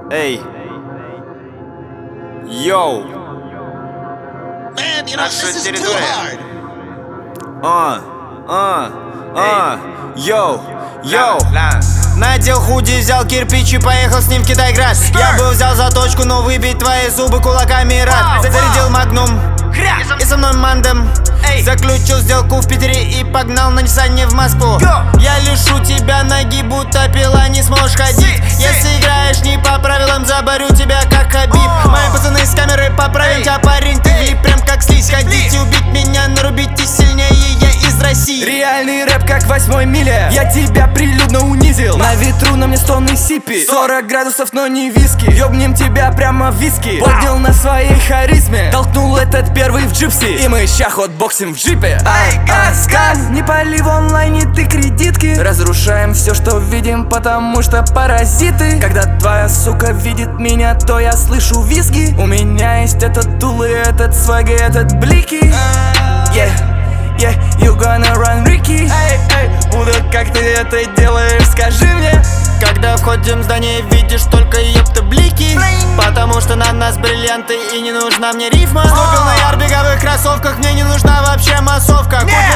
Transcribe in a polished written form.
Эй, йоу, Man, you know, Наша this is too территория. hard. йоу, йоу. Надел худи, взял кирпич и поехал с ним в Китайград. Я бы взял заточку, но выбить твои зубы кулаками рад. Зарядил магнум и со мной мандем. Заключил сделку в Питере и погнал на Ниссане в Москву. Я лишу тебя ноги, будто пила, не сможешь ходить. Если играешь не по правилам, заборю тебя как Хабиб. Мои пацаны с камеры поправить, а парень ты влип прям как слизь. Хотите убить меня, нарубите сильнее, я из России. Реальный рэп как в 8-й миле. Я тебя прилюдно унизил. На ветру на мне стоны сипи. 40 градусов, но не виски. Ёбнем тебя прямо в виски. Поднял на своей харизме. Толкнул этот первый в джипси. И мы ща хотбоксим в джипе. Ай, газ, не пали в онлайне ты кредитки. Разрушаем все, что видим, потому что паразиты. Когда твоя сука видит меня, то я слышу визги. У меня есть этот тул и этот сваг и этот блики. Yeah, you gonna run, Ricky. Эй, буду как ты это делаешь, скажи мне. Когда входим в здание, видишь только ёпта блики. Потому что на нас бриллианты и не нужна мне рифма. Ступил на ярбеговых кроссовках, мне не нужна вообще массовка.